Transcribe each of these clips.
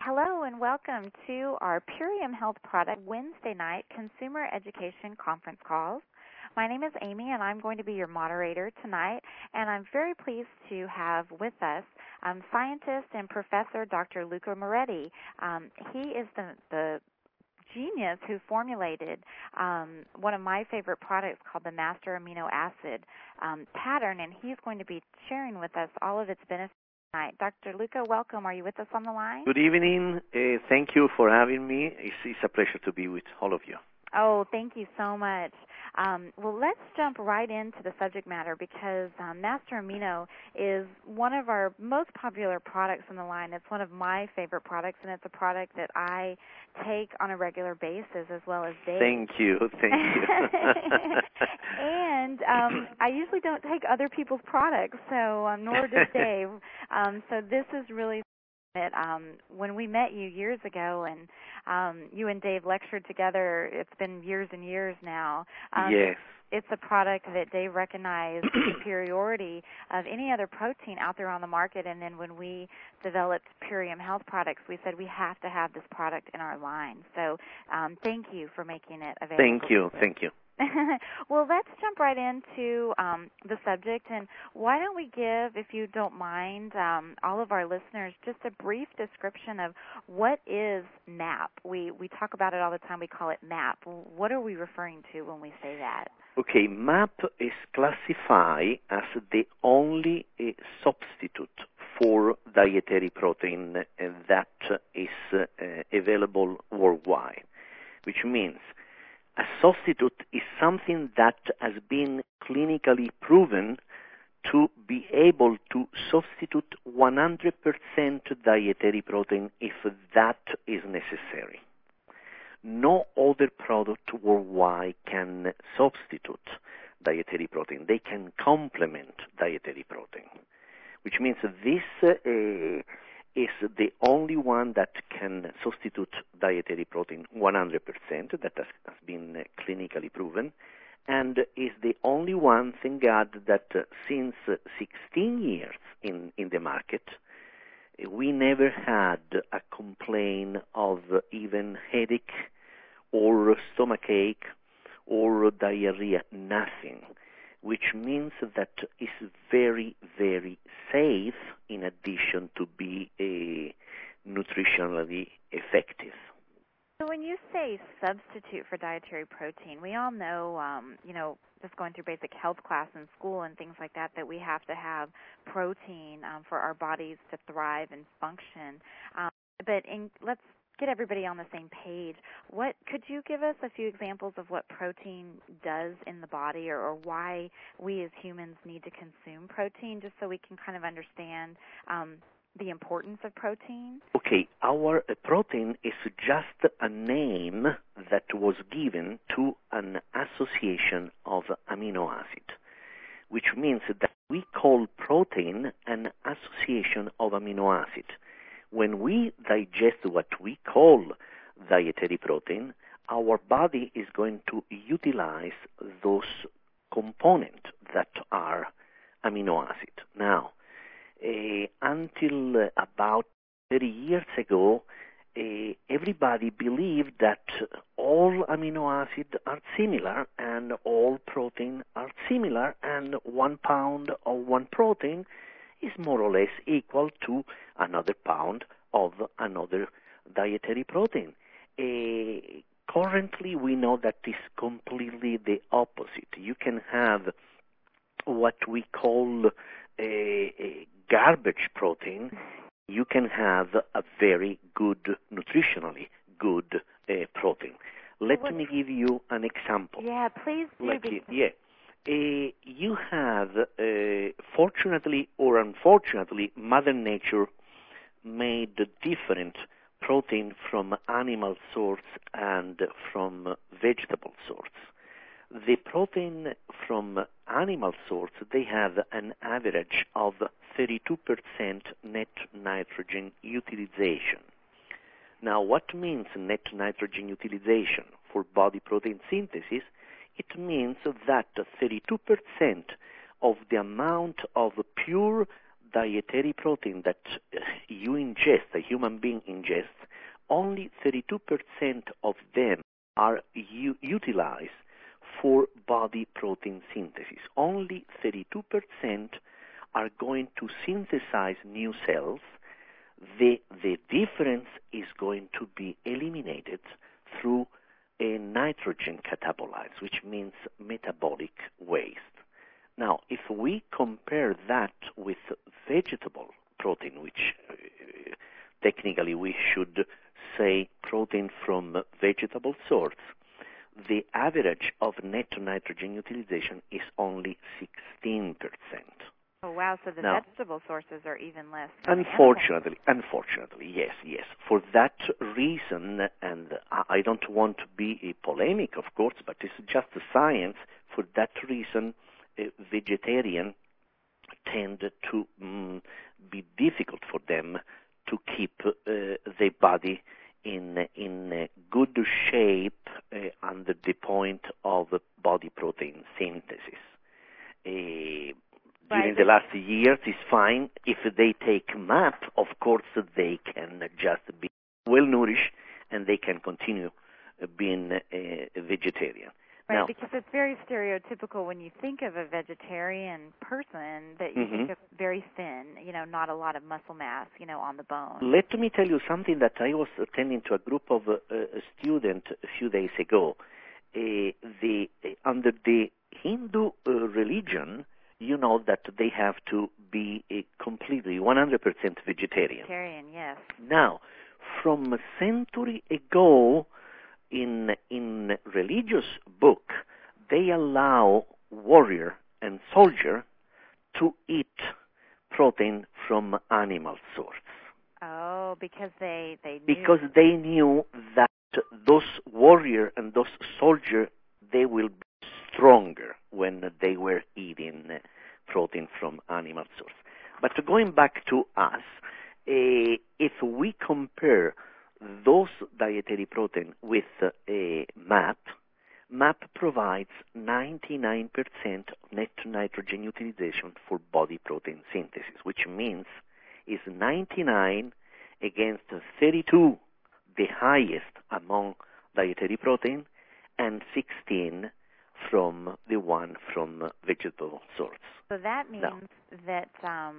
Hello and welcome to our Purium Health Product Wednesday night consumer education conference calls. My name is Amy and I'm going to be your moderator tonight, and I'm very pleased to have with us scientist and professor Dr. Luca Moretti. He is the genius who formulated one of my favorite products called the Master Amino Acid Pattern, and he's going to be sharing with us all of its benefits tonight. Dr. Luca, welcome. Are you with us on the line? Good evening. Thank you for having me. It's a pleasure to be with all of you. Oh, thank you so much. Well, let's jump right into the subject matter because Master Amino is one of our most popular products in the line. It's one of my favorite products, and it's a product that I take on a regular basis as well as Dave. Thank you. And I usually don't take other people's products, so nor does Dave. So this is really that when we met you years ago and you and Dave lectured together, it's been years and years now. Yes. It's a product that Dave recognized the superiority of any other protein out there on the market, and then when we developed Purium Health Products, we said we have to have this product in our line. So thank you for making it available. Thank you. Well, let's jump right into the subject, and why don't we give, if you don't mind, all of our listeners just a brief description of what is MAP. We talk about it all the time. We call it MAP. What are we referring to when we say that? Okay, MAP is classified as the only substitute for dietary protein that is available worldwide, which means a substitute is something that has been clinically proven to be able to substitute 100% dietary protein if that is necessary. No other product worldwide can substitute dietary protein. They can complement dietary protein, which means this is the only one that can substitute dietary protein 100%, that has been clinically proven, and is the only one, thank God, that since 16 years in the market, we never had a complaint of even headache or stomachache or diarrhea, nothing, which means that it's very, very safe in addition to be nutritionally effective. So when you say substitute for dietary protein, we all know, just going through basic health class in school and things like that, that we have to have protein for our bodies to thrive and function. Let's get everybody on the same page. Could you give us a few examples of what protein does in the body, or why we as humans need to consume protein, just so we can kind of understand the importance of protein? Okay, our protein is just a name that was given to an association of amino acid, which means that we call protein an association of amino acid. When we digest what we call dietary protein, our body is going to utilize those components that are amino acid. Now, until about 30 years ago, everybody believed that all amino acids are similar and all protein are similar, and 1 pound of one protein is more or less equal to another pound of another dietary protein. Currently, we know that is completely the opposite. You can have what we call a garbage protein. You can have a very good, nutritionally good protein. Let me give you an example. Yeah, please do. You have, fortunately or unfortunately, Mother Nature made different protein from animal source and from vegetable source. The protein from animal source, they have an average of 32% net nitrogen utilization. Now, what means net nitrogen utilization for body protein synthesis? It means that 32% of the amount of pure dietary protein that you ingest, a human being ingests, only 32% of them are utilized for body protein synthesis. Only 32% are going to synthesize new cells. The difference is going to be eliminated through a nitrogen catabolites, which means metabolic waste. Now, if we compare that with vegetable protein, which technically we should say protein from vegetable source, the average of net nitrogen utilization is only 16%. Oh, wow. So the vegetable sources are even less. Unfortunately, yes. For that reason, and I don't want to be a polemic, of course, but it's just a science. For that reason, vegetarians tend to be difficult for them to keep their body in good shape under the point of body protein synthesis. During the last years, it's fine. If they take MAP, of course, they can just be well-nourished and they can continue being a vegetarian. Right, now, because it's very stereotypical when you think of a vegetarian person that you think of very thin, not a lot of muscle mass, on the bone. Let me tell you something that I was attending to a group of students a few days ago. Under the Hindu religion, you know that they have to be completely 100% vegetarian. Vegetarian, yes. Now, from a century ago, in religious book, they allow warrior and soldier to eat protein from animal source. Oh, because they knew. Because they knew that those warrior and those soldier, they will be stronger when they were eating protein from animal source. But going back to us, if we compare those dietary protein with MAP provides 99% of net nitrogen utilization for body protein synthesis, which means is 99 against 32, the highest among dietary protein, and 16 from the one from vegetable source. So that means that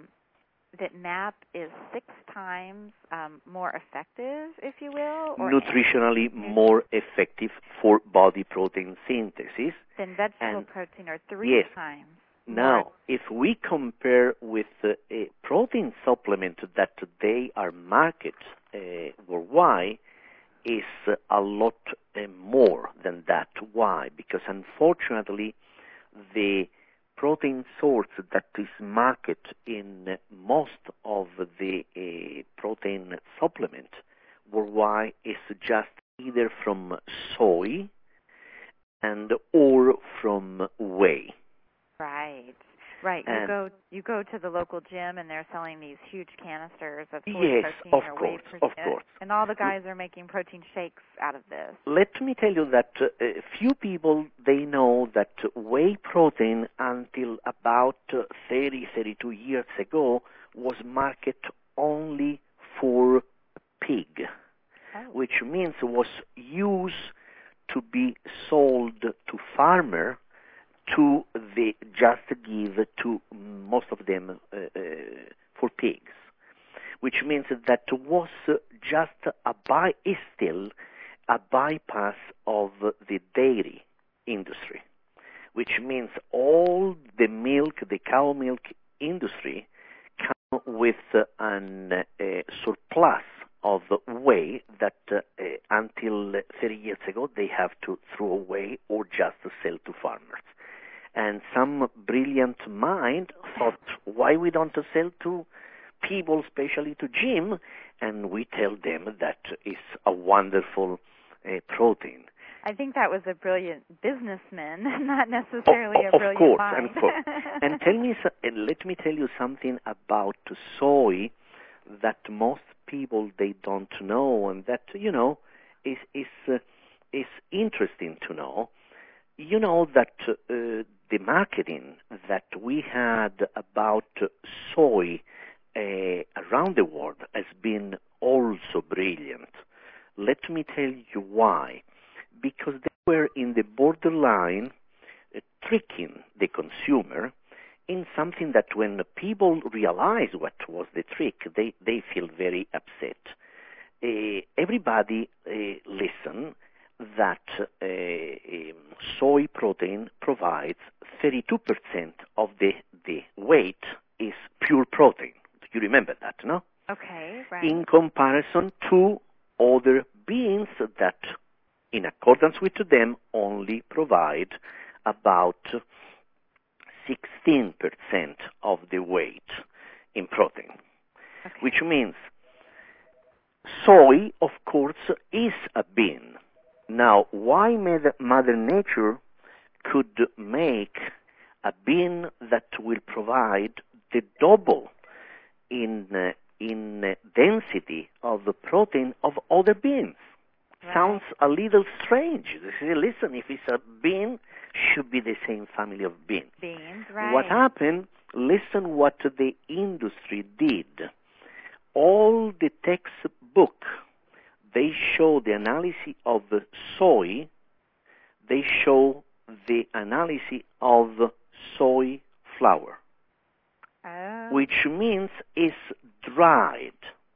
MAP is 6 times more effective, if you will? Or nutritionally more effective for body protein synthesis. Than vegetable protein, or 3 times. Now, if we compare with a protein supplement that they are marketed worldwide, is a lot more than that. Why? Because unfortunately, the protein source that is marketed in most of the protein supplement worldwide is just either from soy and or from whey. Right. You go to the local gym and they're selling these huge canisters of soy protein or whey protein. Of course. And all the guys are making protein shakes out of this. Let me tell you that few people, they know that whey protein until about 32 years ago was marketed only for pig, which means was used to be sold to farmer to just give to most of them for pigs, which means that was just is still a bypass of the dairy industry, which means all the milk, the cow milk industry, come with a surplus of whey that until 30 years ago they have to throw away or just sell to farmers. And some brilliant mind thought, why we don't sell to people, especially to gym, and we tell them that it's a wonderful protein. I think that was a brilliant businessman, not necessarily a brilliant mind. Of course. And let me tell you something about soy that most people, they don't know, and that, is interesting to know. You know that the marketing that we had about soy around the world has been also brilliant. Let me tell you why. Because they were in the borderline tricking the consumer in something that when people realize what was the trick, they feel very upset. Everybody listen that soy protein provides 32% of the weight is pure protein. You remember that, no? Okay, right. In comparison to other beans that, in accordance with them, only provide about 16% of the weight in protein. Okay. Which means soy, of course, is a bean. Now, why Mother Nature could make a bean that will provide the double in density of the protein of other beans? Right. Sounds a little strange. You say, listen, if it's a bean, should be the same family of beans. Beans, right. What happened, listen what the industry did. All the textbook, they show the analysis of the soy, they show the analysis of soy flour, which means it's dried.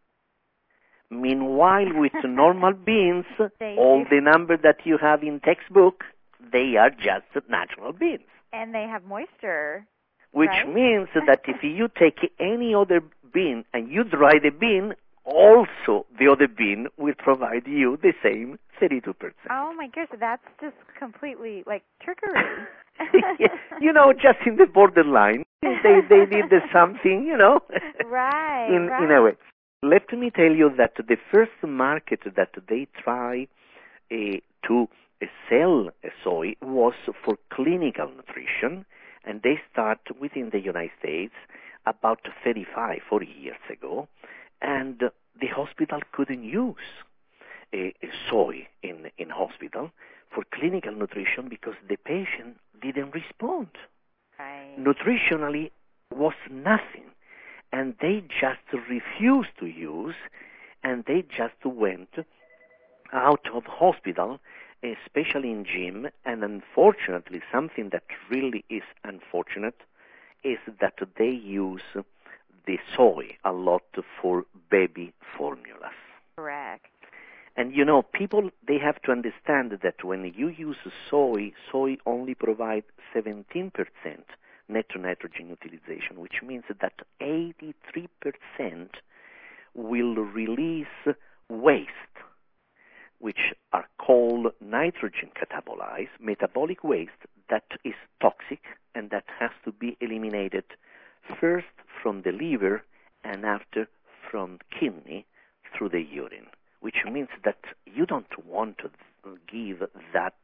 Meanwhile, with normal beans, all the numbers that you have in textbook, they are just natural beans. And they have moisture. Which right? means that if you take any other bean and you dry the bean, also the other bean will provide you the same 32%. Oh my gosh, that's just completely like trickery. You know, just in the borderline, they did something, you know, right, in a way. Let me tell you that the first market that they try to sell soy was for clinical nutrition, and they start within the United States about 35, 40 years ago, and the hospital couldn't use soy in hospital for clinical nutrition because the patient didn't respond. Right. Nutritionally was nothing. And they just refused to use, and they just went out of hospital, especially in gym, and unfortunately, something that really is unfortunate is that they use the soy a lot for baby formulas. Correct. And you know, people, they have to understand that when you use soy only provides 17% net nitrogen utilization, which means that 83% will release waste, which are called nitrogen catabolized, metabolic waste that is toxic and that has to be eliminated first from the liver and after from kidney through the urine, which means that you don't want to give that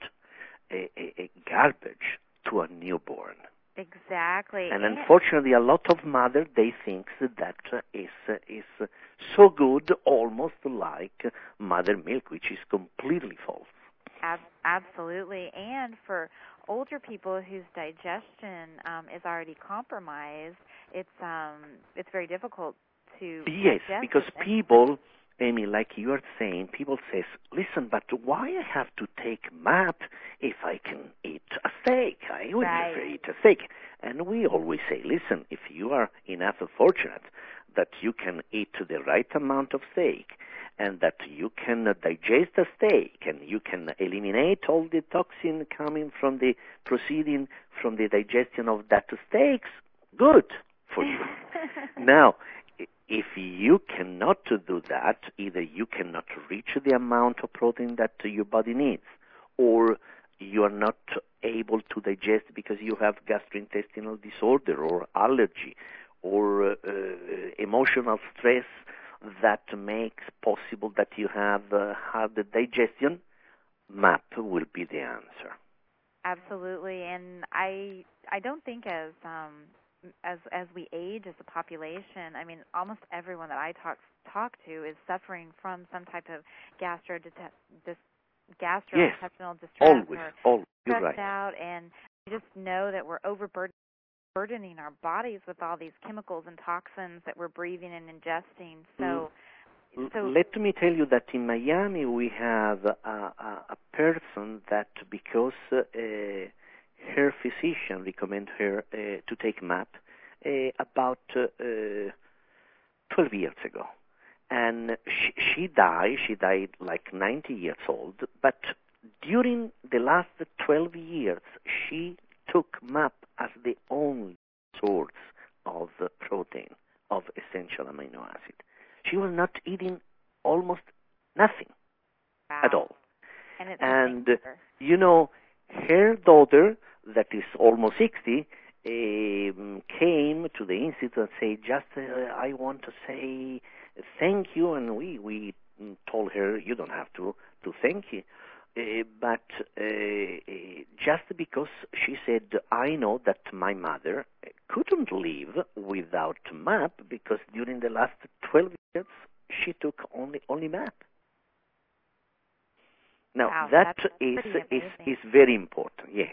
a garbage to a newborn. Exactly. And unfortunately, a lot of mothers, they think that is so good, almost like mother milk, which is completely false. Absolutely. And for older people whose digestion is already compromised, it's very difficult to Yes, digest because it. people, Amy, like you are saying, people says, listen, but why I have to take MAP if I can eat a steak? I would never eat a steak. And we always say, listen, if you are enough fortunate that you can eat the right amount of steak and that you can digest a steak and you can eliminate all the toxin coming from the proceeding from the digestion of that steaks, good for you. Now, if you cannot do that, either you cannot reach the amount of protein that your body needs, or you are not able to digest because you have gastrointestinal disorder or allergy or emotional stress that makes possible that you have hard digestion, MAP will be the answer. Absolutely, and I don't think as we age as a population, I mean, almost everyone that I talk to is suffering from some type of gastrointestinal distress always, or you're stressed right. out, and I just know that we're overburdened burdening our bodies with all these chemicals and toxins that we're breathing and ingesting. So let me tell you that in Miami we have a person that, because her physician recommended her to take MAP about 12 years ago. And she died like 90 years old, but during the last 12 years, she took MAP as the only source of protein, of essential amino acid. She was not eating almost nothing at all. And you know, her daughter, that is almost 60, came to the institute and said, I want to say thank you. And we told her, you don't have to thank you. But just because she said, I know that my mother couldn't live without MAP, because during the last 12 years she took only MAP. Now, wow, that is very important. Yeah.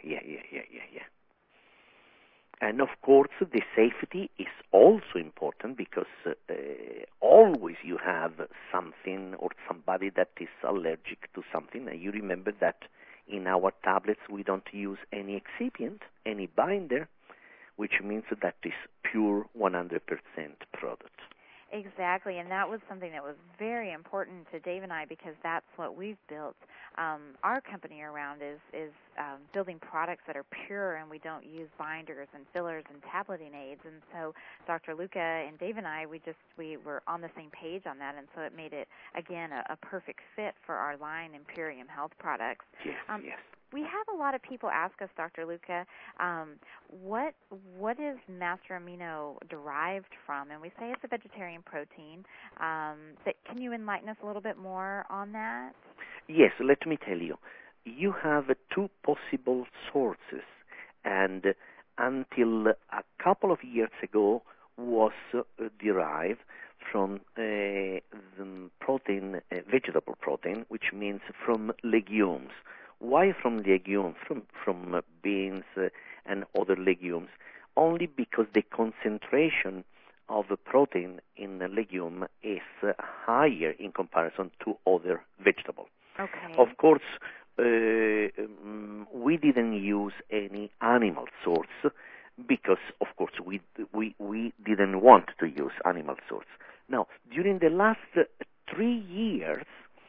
And of course, the safety is also important, because always you have something or somebody that is allergic to something. And you remember that in our tablets we don't use any excipient, any binder, which means that is pure 100% product. Exactly, and that was something that was very important to Dave and I, because that's what we've built our company around is building products that are pure, and we don't use binders and fillers and tableting aids. And so Dr. Luca and Dave and I, we were on the same page on that, and so it made it, again, a perfect fit for our line, Imperium Health Products. Yes. We have a lot of people ask us, Dr. Luca, what is Master Amino derived from? And we say it's a vegetarian protein. Can you enlighten us a little bit more on that? Yes, let me tell you. You have two possible sources, and until a couple of years ago was derived from the protein, vegetable protein, which means from legumes. Why from legumes? From beans and other legumes? Only because the concentration of protein in a legume is higher in comparison to other vegetables. Okay. Of course, we didn't use any animal source because, of course, we didn't want to use animal source. Now, during the last 4 years,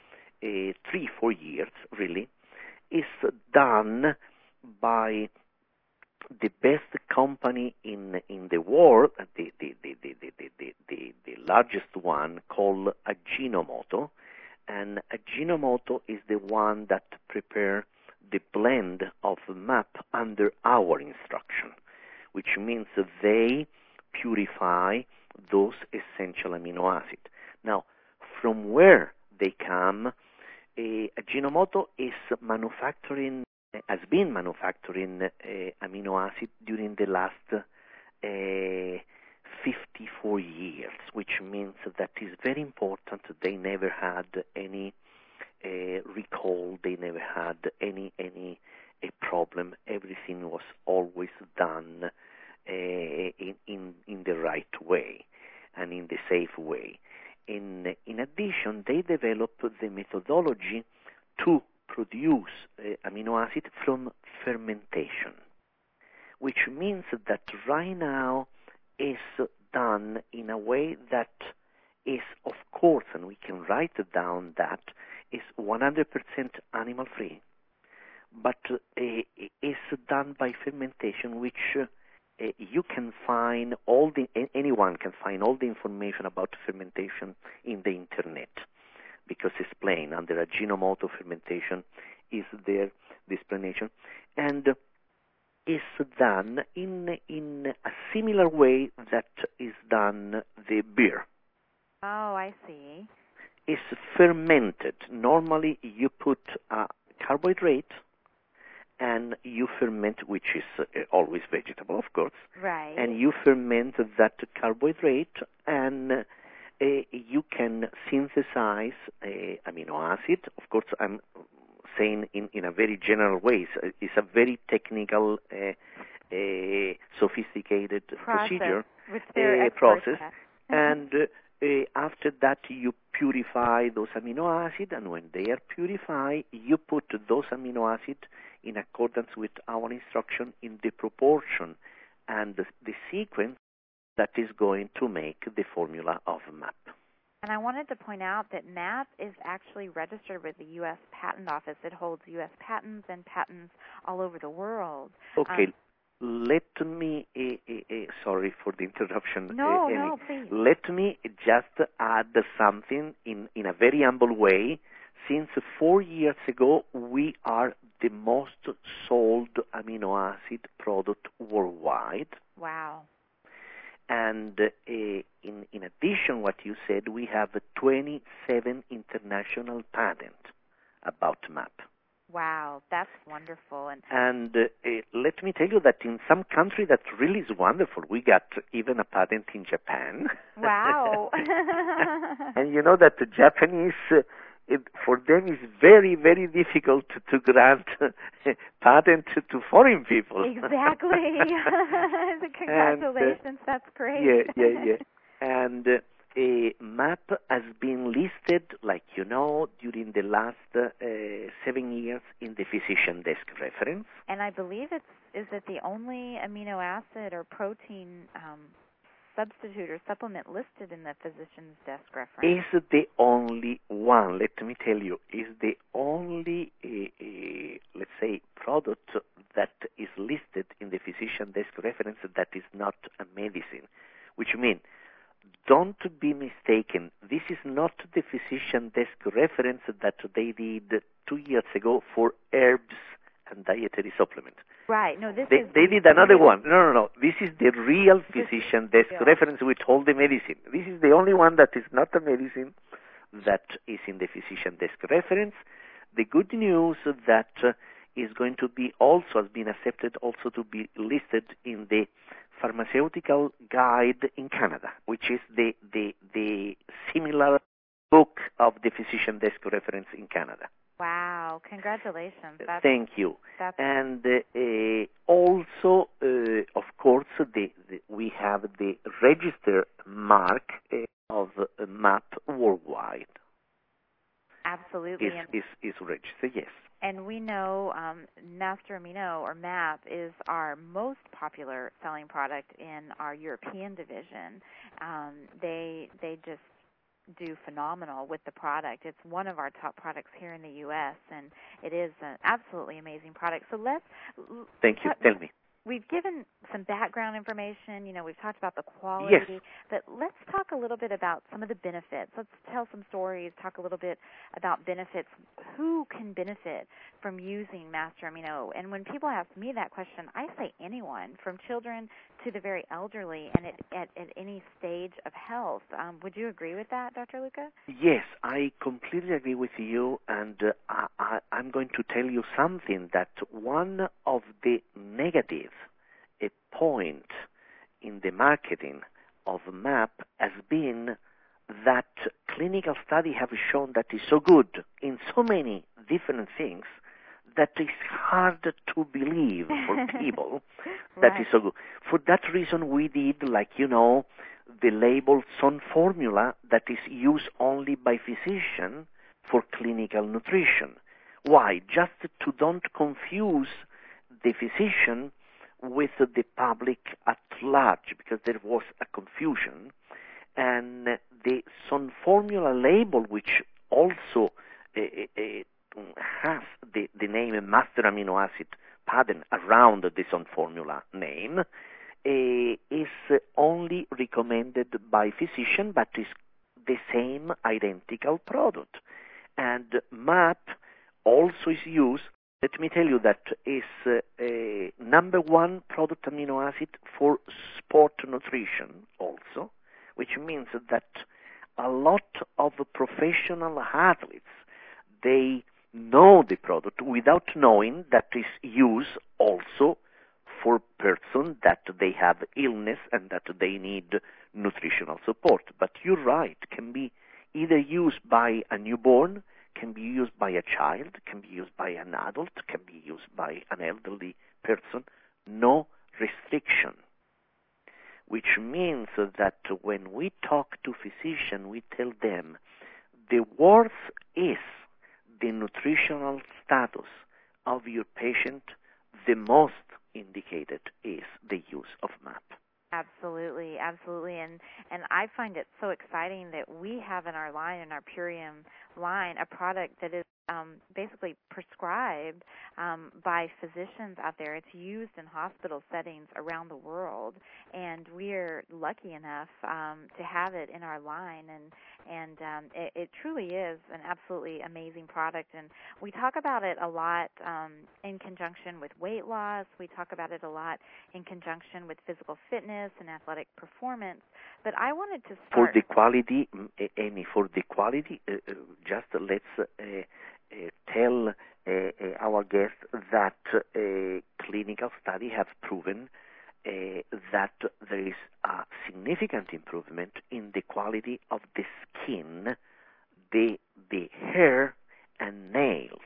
really, is done by the best company in the world, the largest one, called Ajinomoto. And Ajinomoto is the one that prepare the blend of MAP under our instruction, which means they purify those essential amino acids. Now, from where they come, Ajinomoto has been manufacturing amino acid during the last 54 years, which means that is very important. They never had any recall. They never had any problem. Everything was always done in the right way and in the safe way. In addition, they developed the methodology to produce amino acid from fermentation, which means that right now is done in a way that is, of course, and we can write down that, is 100% animal-free, but is done by fermentation, which you can find anyone can find all the information about fermentation in the internet, because it's plain. Under Ajinomoto, fermentation is there, the explanation, and is done in a similar way that is done the beer. Oh, I see. It's fermented. Normally you put a carbohydrate and you ferment, which is always vegetable, of course. Right. And you ferment that carbohydrate, and you can synthesize amino acid. Of course, I'm saying in a very general way. It's a very technical sophisticated procedure, which they're experts process, at. and after that you purify those amino acids, and when they are purified, you put those amino acids in accordance with our instruction in the proportion and the sequence that is going to make the formula of MAP. And I wanted to point out that MAP is actually registered with the U.S. Patent Office. It holds U.S. patents and patents all over the world. Okay, let me, sorry for the interruption. No, please. Let me just add something in a very humble way. Since 4 years ago, we are the most sold amino acid product worldwide. Wow. And in addition, what you said, we have 27 international patents about MAP. Wow, that's wonderful. And let me tell you that in some country that really is wonderful. We got even a patent in Japan. Wow. And you know that the Japanese, for them, is very, very difficult to grant patent to foreign people. Exactly. Congratulations, that's great. Yeah. And MAP has been listed, like you know, during the last 7 years in the physician desk reference. And I believe is it the only amino acid or protein substitute or supplement listed in the physician's desk reference? Is the only one, let me tell you, is the only, let's say, product that is listed in the physician desk reference that is not a medicine, which means, don't be mistaken, this is not the physician desk reference that they did 2 years ago for herbs and dietary supplements. Right. No, they did another one. No. This is the real physician desk reference with all the medicine. This is the only one that is not a medicine that is in the physician desk reference. The good news that is going to be also has been accepted also to be listed in the pharmaceutical guide in Canada, which is the similar book of the physician desk reference in Canada. Wow, congratulations. Thank you. And also, of course, we have the register mark of MAP worldwide. Absolutely. Is registered, yes. And we know Master Amino, or MAP, is our most popular selling product in our European division. They just do phenomenal with the product. It's one of our top products here in the U.S., and it is an absolutely amazing product. So Thank you. Tell me. We've given some background information. You know, we've talked about the quality. Yes. But let's talk a little bit about some of the benefits. Let's tell some stories, talk a little bit about benefits. Who can benefit from using Master Amino? And when people ask me that question, I say anyone, from children to the very elderly, and at any stage of health. Would you agree with that, Dr. Luca? Yes, I completely agree with you, and I'm going to tell you something, that one of the negatives, a point in the marketing of MAP has been that clinical studies have shown that it's so good in so many different things that it's hard to believe for people that Right. is so good. For that reason, we did, like you know, the label Sun formula that is used only by physicians for clinical nutrition. Why? Just to don't confuse the physician with the public at large, because there was a confusion. And the Sun formula label, which also has the name Master Amino Acid patent around the Sun formula name, is only recommended by physician, but is the same identical product. And MAP also is used. Let me tell you that is number one product amino acid for sport nutrition also, which means that a lot of professional athletes, they know the product without knowing that is used also for persons that they have illness and that they need nutritional support. But you're right, can be either used by a newborn, can be used by a child, can be used by an adult, can be used by an elderly person. No restriction, which means that when we talk to physicians, we tell them the worse is the nutritional status of your patient, the most indicated is the use of MAP. Absolutely, absolutely, and I find it so exciting that we have in our line, in our Purium line, a product that is basically prescribed by physicians out there. It's used in hospital settings around the world, and we're lucky enough to have it in our line, and it truly is an absolutely amazing product. And we talk about it a lot in conjunction with weight loss. We talk about it a lot in conjunction with physical fitness and athletic performance. But I wanted to start... For the quality, Amy, just let's tell our guests that clinical studies have proven that there is a significant improvement in the quality of the skin, the hair, and nails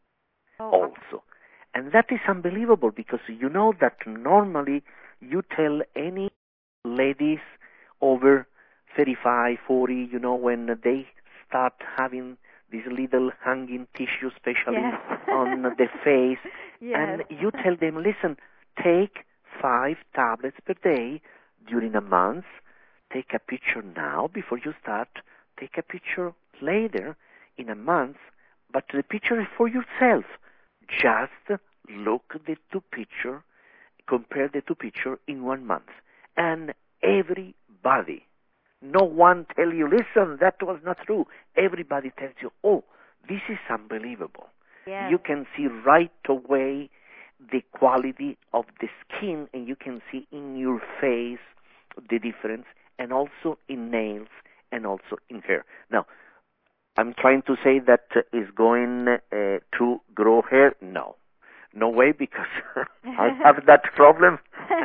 also. And that is unbelievable, because you know that normally you tell any ladies over 35, 40, when they start having this little hanging tissue, especially on the face, and you tell them, listen, take 5 tablets per day during a month, take a picture now before you start, take a picture later in a month, but the picture is for yourself. Just look the 2 pictures, compare the 2 pictures in 1 month, and everybody, no one tell you, listen, that was not true. Everybody tells you, oh, this is unbelievable. Yes. You can see right away the quality of the skin, and you can see in your face the difference, and also in nails, and also in hair. Now, I'm trying to say that is going to grow hair? No way, because I have that problem,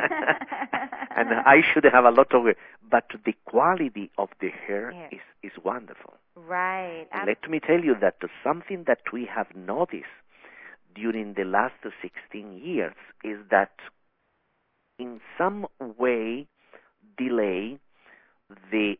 and I should have a lot of hair. But the quality of the hair is wonderful. Right. Let me tell you that something that we have noticed during the last 16 years is that in some way delay the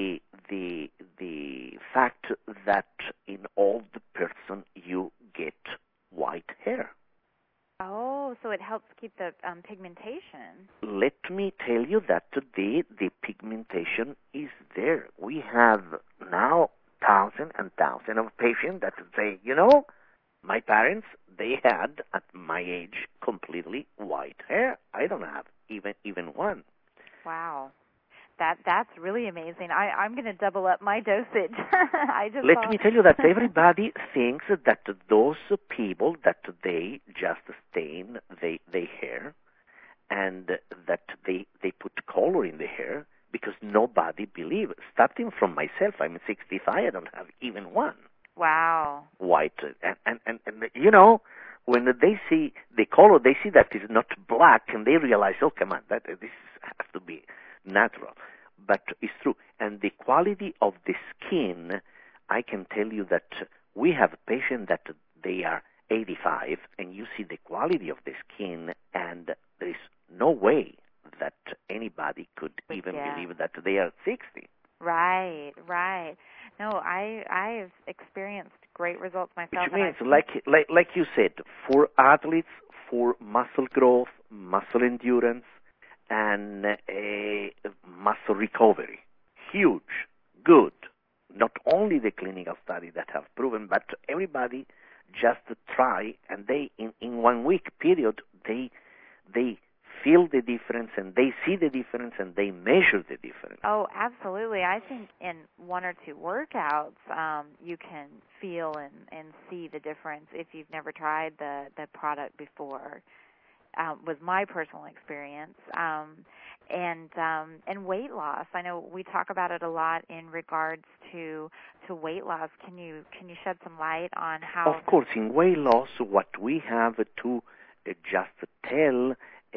fact that in old person you get white hair. Oh, so it helps keep the pigmentation. Let me tell you that today the pigmentation is there. We have now thousands and thousands of patients that say, my parents, they had at my age completely white hair. I don't have even one. Wow. That's really amazing. I'm going to double up my dosage. Let me tell you that everybody thinks that those people that they just stain their hair and that they put color in the hair, because nobody believes. Starting from myself, I'm 65, I don't have even one. Wow. White. And when they see the color, they see that it's not black, and they realize, oh, come on, this has to be natural. But it's true. And the quality of the skin, I can tell you that we have patients that they are 85, and you see the quality of the skin, and there is no way that anybody could even believe that they are 60. Right. No, I've experienced great results myself. Which means, like you said, for athletes, for muscle growth, muscle endurance, and muscle recovery. Huge, good. Not only the clinical studies that have proven, but everybody just try, and they, in 1 week period, they feel the difference, and they see the difference, and they measure the difference. Oh, absolutely. I think in 1 or 2 workouts, you can feel and see the difference if you've never tried the product before. Was my personal experience, and weight loss. I know we talk about it a lot in regards to weight loss. Can you shed some light on how? Of course, in weight loss, what we have to just tell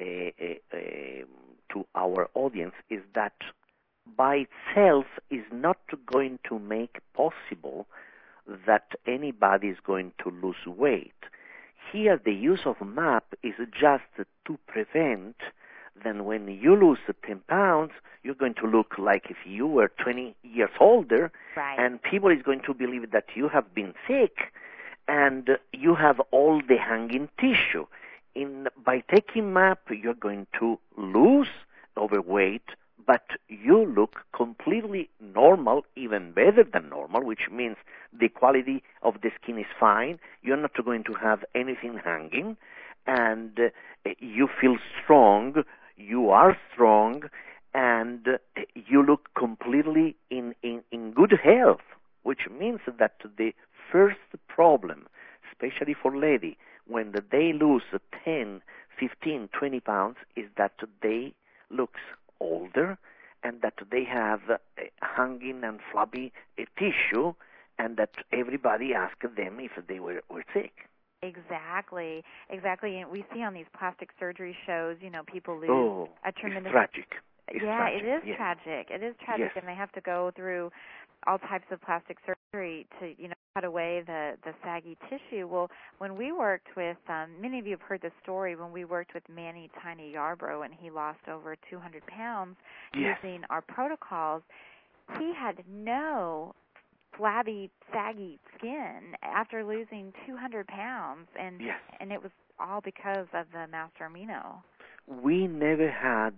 to our audience is that by itself is not going to make possible that anybody is going to lose weight. Here, the use of MAP is just to prevent then when you lose 10 pounds, you're going to look like if you were 20 years older, Right. and people is going to believe that you have been sick, and you have all the hanging tissue. By taking MAP, you're going to lose overweight, but you look completely normal, even better than normal, which means the quality of the skin is fine. You're not going to have anything hanging, and you feel strong. You are strong, and you look completely in good health, which means that the first problem, especially for ladies, when they lose 10, 15, 20 pounds, is that they look older and that they have hanging and flabby tissue, and that everybody asks them if they were sick. Exactly. And we see on these plastic surgery shows, people lose a tremendous... It's tragic. It is tragic. It is tragic, yes. And they have to go through all types of plastic surgery to, cut away the saggy tissue. Well, when we worked with, many of you have heard the story, when we worked with Manny Tiny Yarbrough and he lost over 200 pounds using our protocols, he had no flabby, saggy skin after losing 200 pounds, and it was all because of the Master Amino. We never had,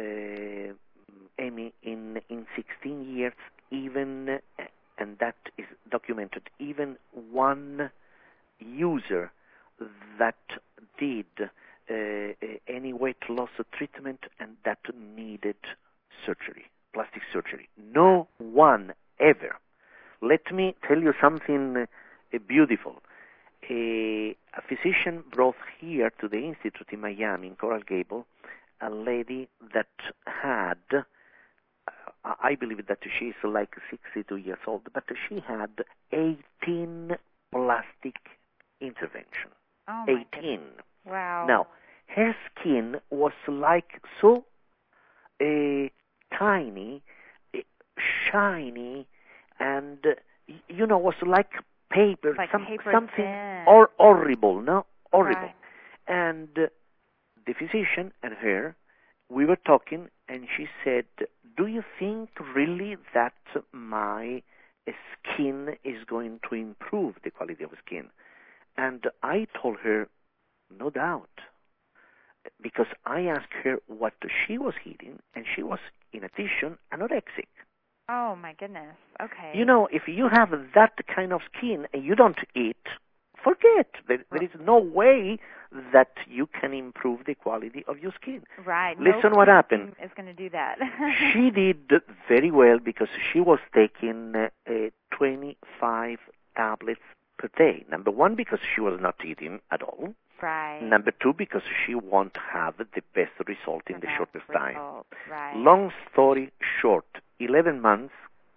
Amy, in 16 years, even, and that is documented, even one user that did any weight loss treatment and that needed surgery, plastic surgery. No one ever. Let me tell you something beautiful. A physician brought here to the Institute in Miami, in Coral Gables, a lady that had, I believe that she is like 62 years old, but she had 18 plastic interventions. Oh, 18. Wow. Now, her skin was like so tiny, shiny, and was like paper, like something thin. horrible, no? Horrible. Right. And the physician and her, we were talking, and she said, do you think really that my skin is going to improve the quality of skin? And I told her, no doubt, because I asked her what she was eating, and she was, in addition, anorexic. Oh, my goodness. Okay. If you have that kind of skin and you don't eat, forget. There is no way that you can improve the quality of your skin. Right. Listen what happened. Is going to do that. She did very well because she was taking 25 tablets per day. Number one, because she was not eating at all. Right. Number two, because she won't have the best result in the shortest time. Right. Long story short, 11 months,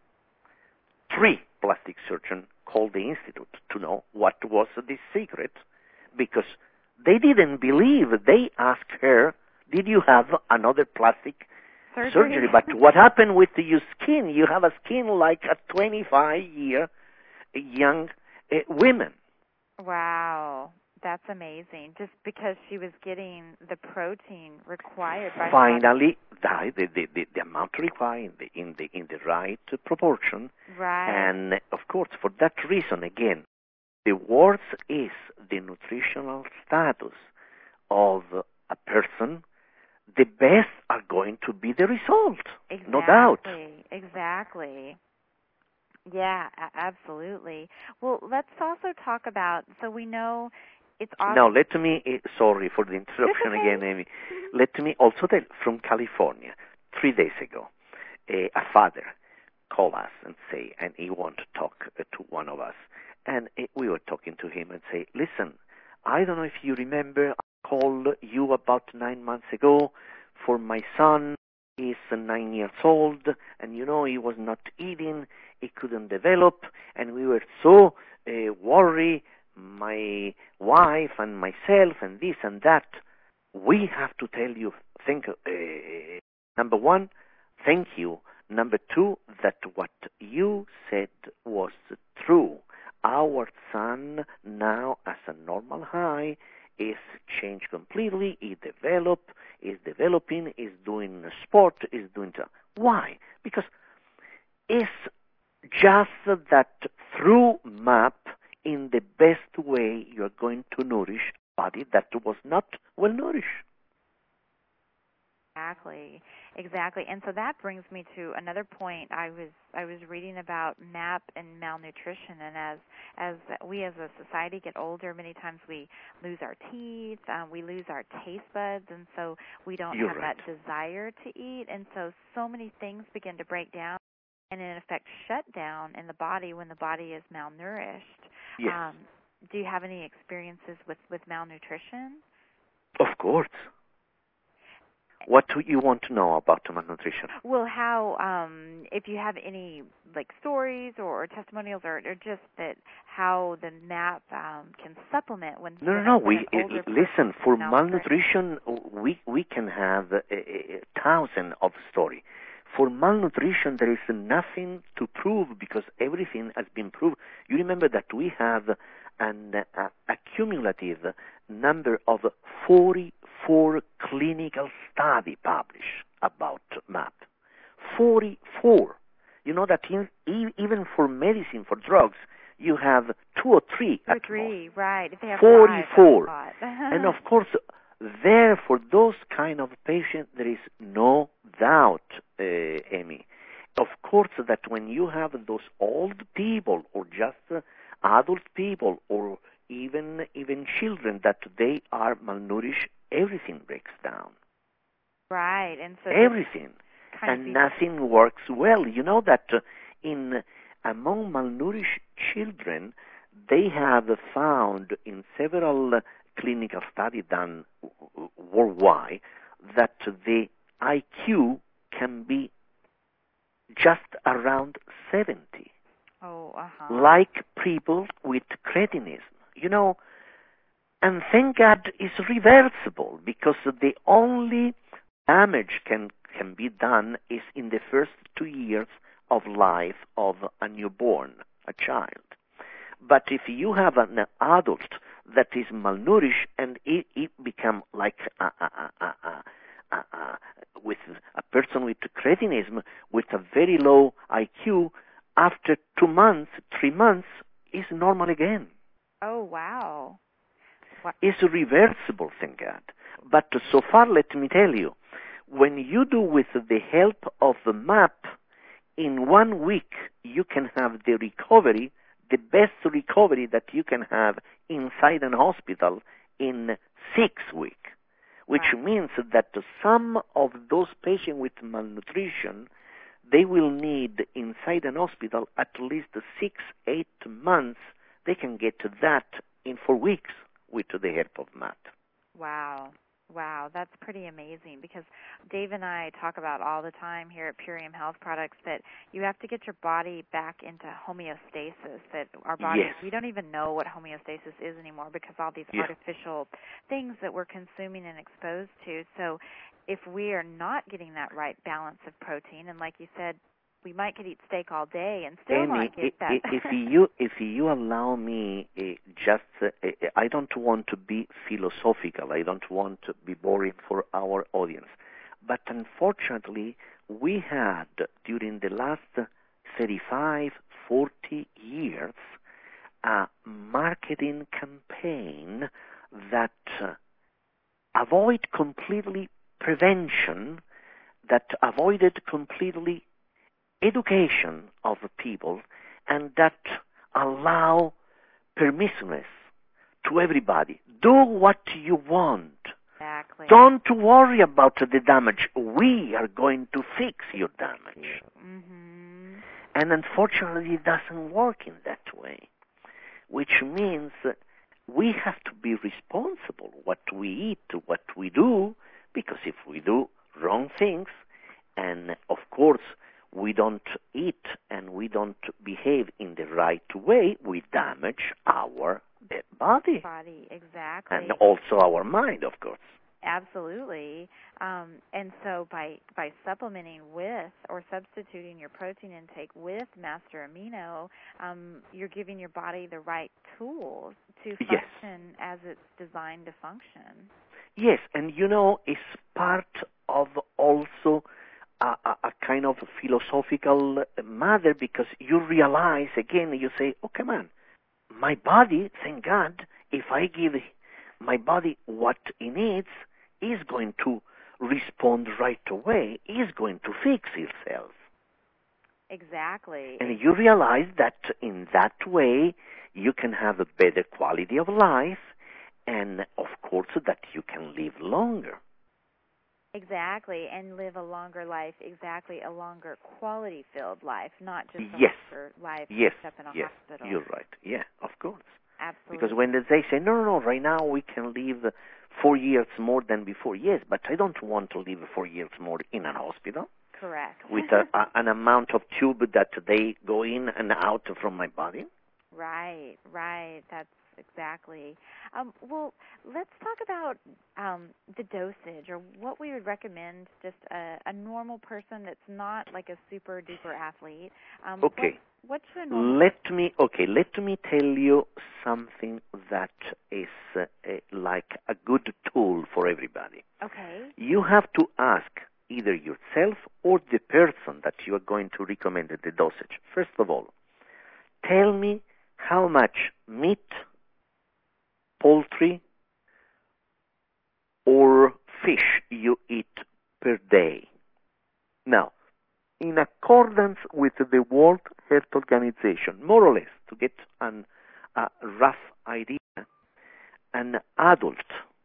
3 plastic surgeons called the Institute to know what was the secret, because they didn't believe. They asked her, did you have another plastic surgery? But what happened with your skin? You have a skin like a 25-year young woman. Wow. That's amazing. Just because she was getting the protein required by finally the amount required in the right proportion. Right. And of course, for that reason, again, the worse is the nutritional status of a person, the best are going to be the result. Exactly. No doubt. Exactly. Yeah, absolutely. Well, let's also talk about, so we know it's awesome. Now, let me, sorry for the interruption again, Amy. Let me also tell, from California, 3 days ago, a father called us and say, and he wanted to talk to one of us. And we were talking to him and say, listen, I don't know if you remember, I called you about 9 months ago for my son. He's 9 years old, and he was not eating, he couldn't develop, and we were so worried, my wife and myself and this and that. We have to tell you, number one, thank you. Number two, that what you said was true. Our son now, as a normal high, is changed completely. Is developing. protein, is doing sport, is doing... Why? Because it's just that through MAP, in the best way, you're going to nourish a body that was not well nourished. Exactly. And so that brings me to another point. I was reading about MAP and malnutrition, and as we as a society get older, many times we lose our teeth, we lose our taste buds, and so we don't have that desire to eat, and so many things begin to break down and in effect shut down in the body when the body is malnourished. Yes. Do you have any experiences with malnutrition? Of course. What do you want to know about malnutrition? Well, how, if you have any stories or testimonials or just that how the MAP can supplement when No. Listen. For malnutrition, we can have 1,000 of stories. For malnutrition, there is nothing to prove because everything has been proved. You remember that we have a cumulative number of 44 clinical studies published about MAP. 44. You know that even for medicine, for drugs, you have 2 or 3 at most. Right. If they have 44. 5, And of course, there for those kind of patients, there is no doubt, Amy. Of course, that when you have those old people or just adult people or even children that they are malnourished, everything breaks down. Right, and so everything, and nothing works well. You know that among malnourished children, they have found in several clinical studies done worldwide that the IQ can be just around 70. Like people with cretinism, and thank God it's reversible because the only damage can be done is in the first 2 years of life of a newborn, a child. But if you have an adult that is malnourished and it become like with a person with cretinism with a very low IQ, after 2 months, 3 months, is normal again. Oh, wow. It's reversible, thank God. But so far, let me tell you, when you do with the help of the MAP, in 1 week, you can have the recovery, the best recovery that you can have inside an hospital in 6 weeks, which means that some of those patients with malnutrition, they will need inside an hospital at least 6-8 months. They can get to that in 4 weeks with the help of MAP. Wow, that's pretty amazing because Dave and I talk about all the time here at Purium Health Products that you have to get your body back into homeostasis, that our body, we don't even know what homeostasis is anymore because all these artificial things that we're consuming and exposed to. So if we are not getting that right balance of protein, and like you said, we might could eat steak all day and still not get that. If you allow me, I don't want to be philosophical. I don't want to be boring for our audience. But unfortunately, we had, during the last 35, 40 years, a marketing campaign that avoid completely prevention, that avoided completely education of the people, and that allow permissiveness to everybody. Do what you want. Exactly. Don't worry about the damage. We are going to fix your damage. Mm-hmm. And unfortunately, it doesn't work in that way, which means we have to be responsible what we eat, what we do, because if we do wrong things, and of course, we don't eat and we don't behave in the right way, we damage our body. Exactly. And also our mind, of course. Absolutely. And so by supplementing with or substituting your protein intake with Master Amino, you're giving your body the right tools to function as it's designed to function. Yes, and it's part of also a kind of philosophical matter, because you realize again, you say, oh, come on, my body, thank God, if I give my body what it needs, is going to respond right away, is going to fix itself. Exactly. And you realize that in that way you can have a better quality of life, and of course that you can live longer. Exactly, and live a longer life, exactly, a longer quality-filled life, not just a longer life up in a hospital. You're right. Yeah, of course. Absolutely. Because when they say, no, right now we can live 4 years more than before, yes, but I don't want to live 4 years more in a hospital. Correct. With an amount of tube that they go in and out from my body. Right. That's exactly. Well, let's talk about the dosage, or what we would recommend just a normal person that's not like a super duper athlete. Okay. What should a normal Let me tell you something that is like a good tool for everybody. Okay. You have to ask either yourself or the person that you are going to recommend the dosage. First of all, tell me how much meat, poultry, or fish you eat per day. Now, in accordance with the World Health Organization, more or less, to get a rough idea, an adult,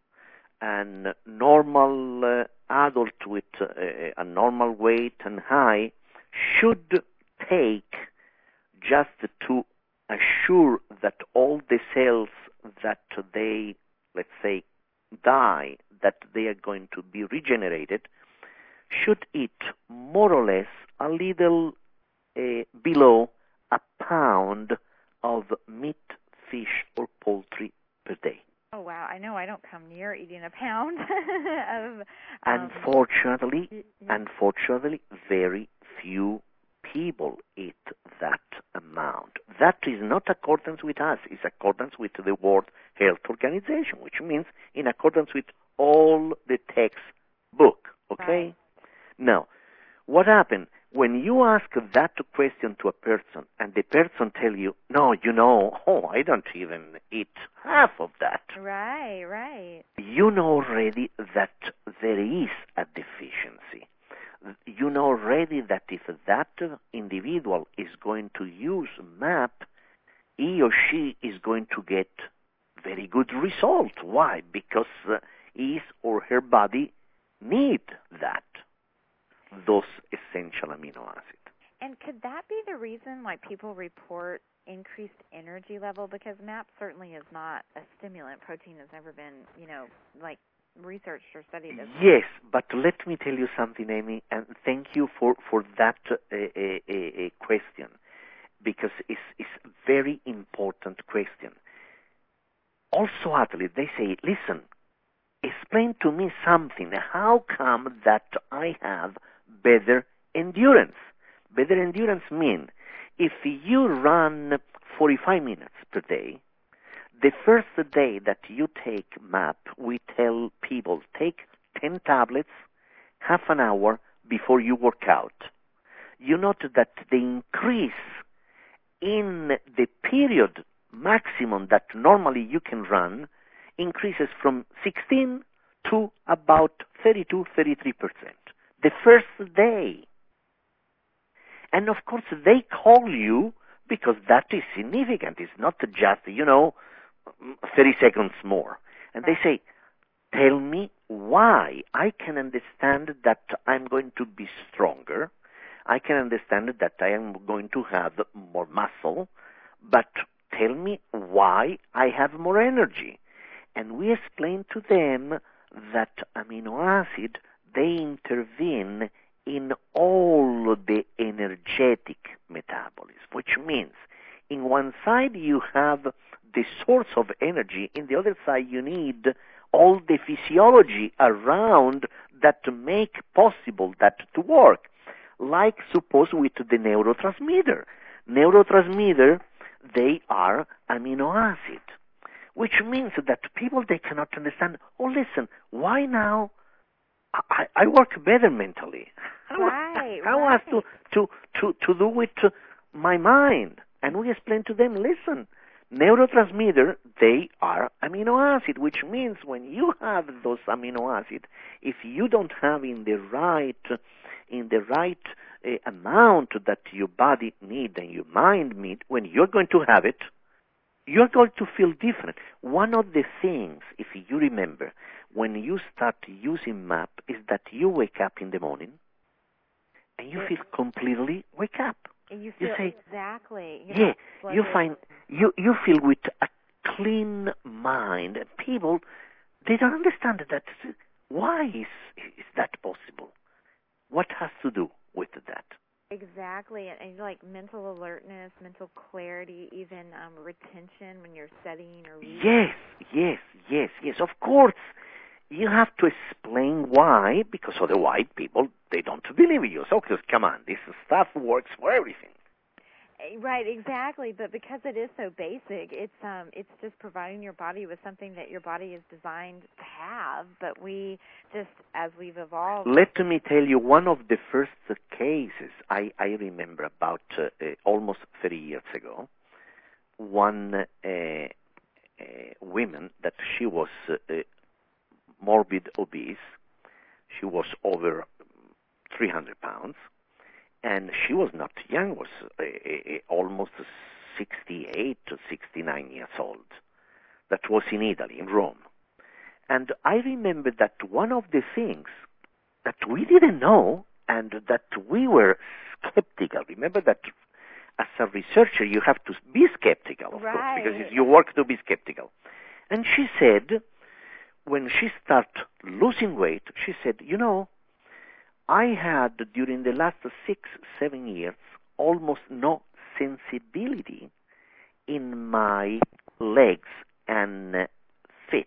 an normal adult with a normal weight and height should take, just to assure that all the cells that they, let's say, die, that they are going to be regenerated, should eat more or less a little below a pound of meat, fish, or poultry per day. Oh, wow. I know I don't come near eating a pound of... Unfortunately, very few people eat that amount. That is not accordance with us. It's accordance with the World Health Organization, which means in accordance with all the textbook. Okay? Right. Now, what happened when you ask that question to a person and the person tell you, no, I don't even eat half of that. Right. You know already that there is a deficiency. You know already that if that individual is going to use MAP, he or she is going to get very good result. Why? Because his or her body need those essential amino acids. And could that be the reason why people report increased energy level? Because MAP certainly is not a stimulant. Protein has never been, like researched or studied as well. Yes, but let me tell you something, Amy, and thank you for that question, because it's a very important question. Also, athletes, they say, listen, explain to me something. How come that I have better endurance? Better endurance means if you run 45 minutes per day, the first day that you take MAP, we tell people, take 10 tablets, half an hour before you work out. You note that the increase in the period maximum that normally you can run increases from 16 to about 32-33%. The first day. And of course they call you because that is significant. It's not just, 30 seconds more. And they say, tell me why. I can understand that I'm going to be stronger. I can understand that I am going to have more muscle. But tell me why I have more energy. And we explain to them that amino acid, they intervene in all the energetic metabolism, which means in one side you have the source of energy, in the other side you need all the physiology around that to make possible that to work. Like suppose with the neurotransmitter. Neurotransmitter, they are amino acid, which means that people, they cannot understand, oh listen, why now I work better mentally. Right. I have to do with my mind. And we explain to them, listen, neurotransmitter, they are amino acid, which means when you have those amino acid, if you don't have in the right amount that your body need and your mind need, when you're going to have it, you're going to feel different. One of the things, if you remember, when you start using MAP is that you wake up in the morning and you feel completely wake up. And you feel exactly. Yeah, you find you feel with a clean mind. People, they don't understand that. Why is that possible? What has to do with that? Exactly, and like mental alertness, mental clarity, even retention when you're studying or reading. Yes. Of course, you have to explain why, because otherwise people, they don't believe you. So, come on, this stuff works for everything. Right, exactly. But because it is so basic, it's just providing your body with something that your body is designed to have. But we just, as we've evolved. Let me tell you one of the first cases I remember about almost 30 years ago. One woman that she was morbid obese. She was over 300 pounds. And she was not young, was almost 68 to 69 years old. That was in Italy, in Rome. And I remember that one of the things that we didn't know and that we were skeptical. Remember that as a researcher you have to be skeptical, of course, because it's your work to be skeptical. And she said, when she started losing weight, she said, I had, during the last 6-7 years, almost no sensibility in my legs and feet.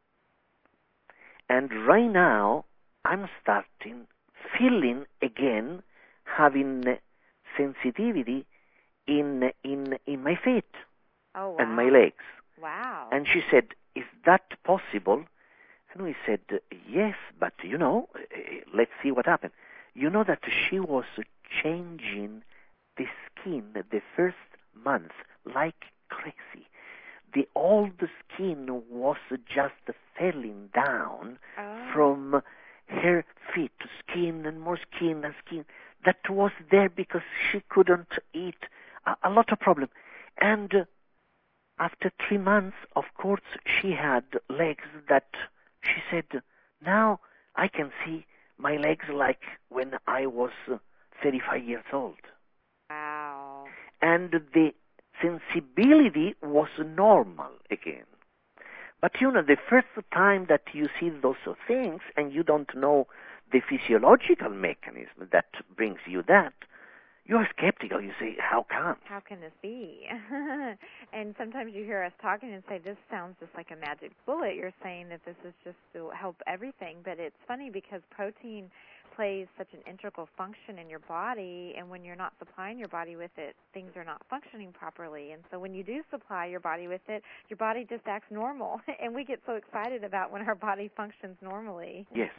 And right now, I'm starting feeling again, having sensitivity in my feet and my legs. Wow. And she said, is that possible? And we said, yes, but, let's see what happened. You know that she was changing the skin the first month like crazy. The old skin was just falling down from her feet to skin and more skin and skin. That was there because she couldn't eat. A lot of problem. And after 3 months, of course, she had legs that... She said, now I can see my legs like when I was 35 years old. Wow. And the sensibility was normal again. But the first time that you see those things and you don't know the physiological mechanism that brings you that, you are skeptical. You say, how come? How can this be? And sometimes you hear us talking and say, this sounds just like a magic bullet. You're saying that this is just to help everything. But it's funny because protein plays such an integral function in your body, and when you're not supplying your body with it, things are not functioning properly. And so when you do supply your body with it, your body just acts normal. And we get so excited about when our body functions normally. Yes.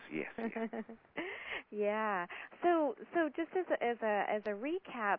Yeah. So just as a recap,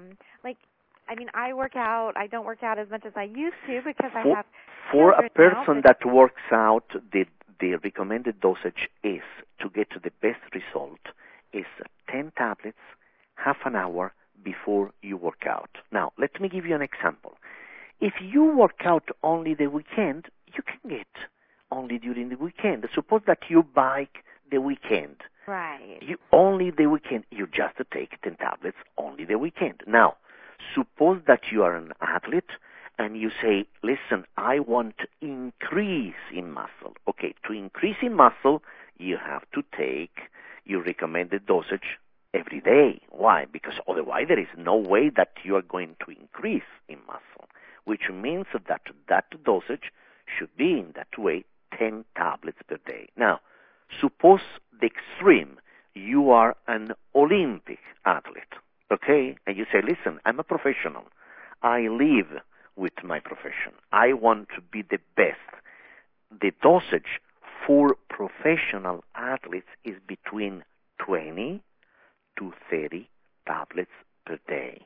I work out. I don't work out as much as I used to because I have. For a person that works out, the recommended dosage is, to get to the best result, is 10 tablets, half an hour before you work out. Now, let me give you an example. If you work out only the weekend, you can get only during the weekend. Suppose that you bike the weekend. Right. Only the weekend. You just take 10 tablets only the weekend. Now, suppose that you are an athlete and you say, listen, I want to increase in muscle. Okay, to increase in muscle, you have to take your recommended dosage every day. Why? Because otherwise there is no way that you are going to increase in muscle, which means that dosage should be in that way 10 tablets per day. Now, suppose the extreme, you are an Olympic athlete, okay? And you say, listen, I'm a professional. I live with my profession. I want to be the best. The dosage for professional athletes is between 20 to 30 tablets per day.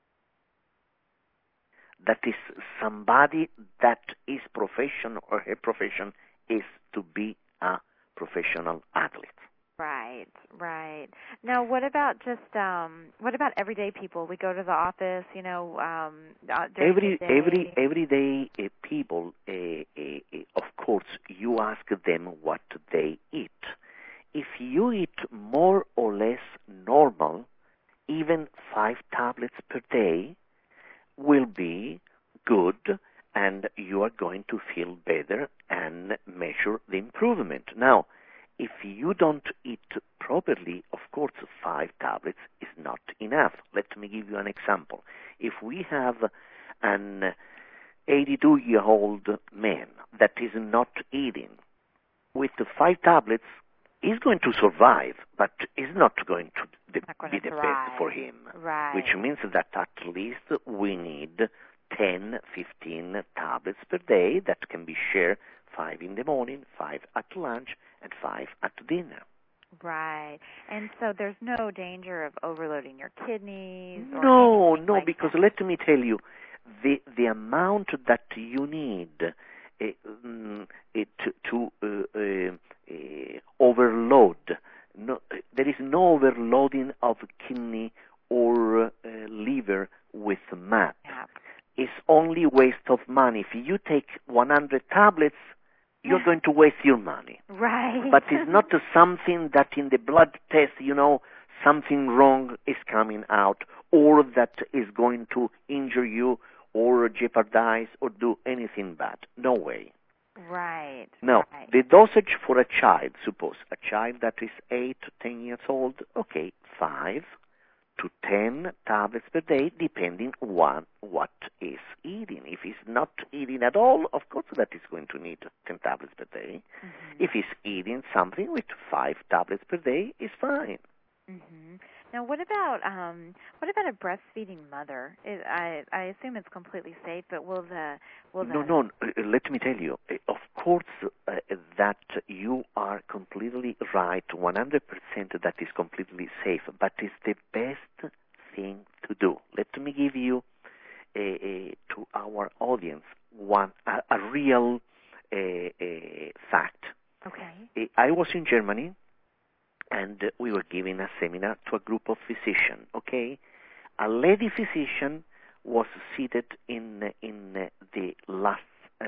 That is, somebody that is profession or her profession is to be a professional athlete. Right, right. Now, what about everyday people? We go to the office, during the day. Everyday people, of course, you ask them what they eat. If you eat more or less normal, even 5 tablets per day will be good, and you are going to feel better and measure the improvement. Now, if you don't eat properly, of course, 5 tablets is not enough. Let me give you an example. If we have an 82-year-old man that is not eating, with the 5 tablets, he's going to survive, but it's not going to be the best for him. Right. Which means that at least we need 10, 15 tablets per day that can be shared, 5 in the morning, 5 at lunch, and 5 at dinner. Right. And so there's no danger of overloading your kidneys? No, because let me tell you, the amount that you need to overload, there is no overloading of kidney or liver with MAP. It's only waste of money. If you take 100 tablets, you're going to waste your money. Right. But it's not something that in the blood test, something wrong is coming out, or that is going to injure you or jeopardize or do anything bad. No way. Right. No, right. The dosage for a child, suppose a child that is 8 to 10 years old, 5 to 10 tablets per day, depending on what is eating. If he's not eating at all, of course that is going to need 10 tablets per day. Mm-hmm. If he's eating something with 5 tablets per day, is fine. Mm-hmm. Now, what about a breastfeeding mother? I assume it's completely safe, but will the No. Let me tell you. Of course, that you are completely right. 100% that is completely safe, but it's the best thing to do. Let me give you to our audience a real fact. Okay. I was in Germany, and we were giving a seminar to a group of physicians, A lady physician was seated in the last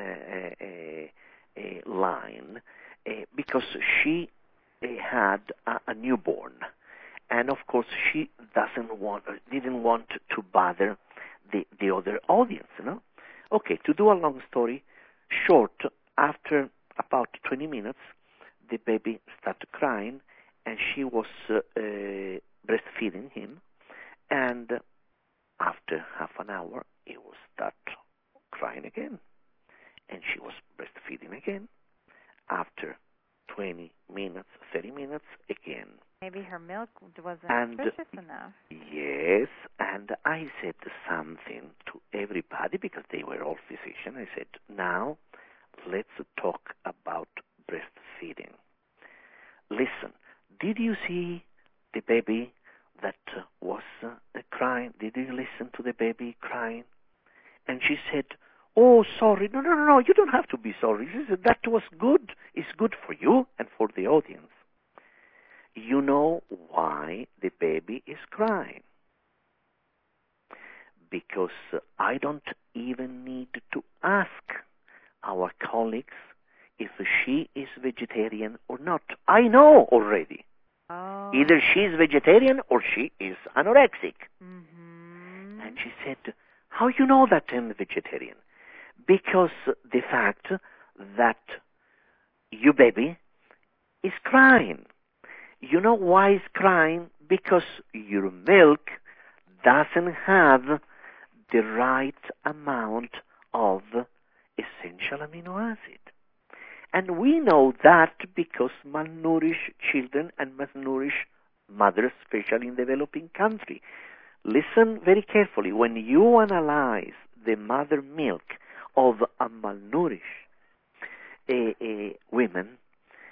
line because she had a newborn. And of course she didn't want to bother the other audience, to do a long story short, after about 20 minutes, the baby started crying, and she was breastfeeding him, and after half an hour, he would start crying again, and she was breastfeeding again. After 20 minutes, 30 minutes, again. Maybe her milk wasn't nutritious enough. Yes, and I said something to everybody, because they were all physicians. I said, now, let's talk about breastfeeding. Listen, did you see the baby that was crying? Did you listen to the baby crying? And she said, oh, sorry. No, you don't have to be sorry. She said, that was good. It's good for you and for the audience. You know why the baby is crying? Because I don't even need to ask our colleagues if she is vegetarian or not. I know already. Oh. Either she is vegetarian or she is anorexic. Mm-hmm. And she said, how you know that I'm vegetarian? Because the fact that your baby is crying. You know why it's crying? Because your milk doesn't have the right amount of essential amino acid. And we know that because malnourished children and malnourished mothers, especially in developing countries. Listen very carefully. When you analyze the mother milk of a malnourished women,